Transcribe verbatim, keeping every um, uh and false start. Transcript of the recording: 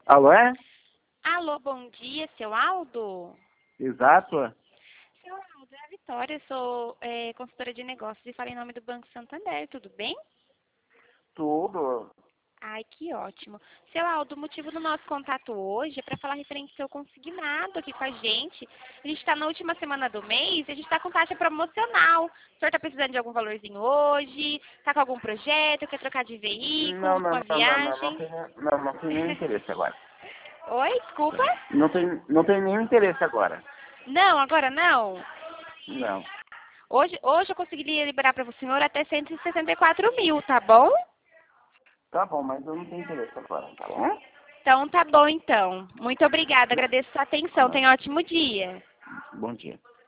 Alô, é? Alô, bom dia, seu Aldo? Exato. Seu Aldo, é a Vitória, sou é, consultora de negócios e falo em nome do Banco Santander, tudo bem? Tudo. Ai, que ótimo. Seu Aldo, o motivo do nosso contato hoje é para falar referente ao seu consignado aqui com a gente. A gente está na última semana do mês e a gente está com taxa promocional. O senhor está precisando de algum valorzinho hoje? Está com algum projeto? Quer trocar de Não, veículo, não, uma não, não, não, não viagem? tem, não, não tem nenhum interesse agora. Oi, desculpa? Não tem, não tem nenhum interesse agora. Não, agora não. Não. Hoje, hoje eu conseguiria liberar para o senhor até cento e sessenta e quatro mil, tá bom? Tá bom, mas eu não tenho interesse agora, tá bom? Então tá bom então. Muito obrigada, Não, agradeço a sua atenção. não. Tenha um ótimo dia. Bom dia.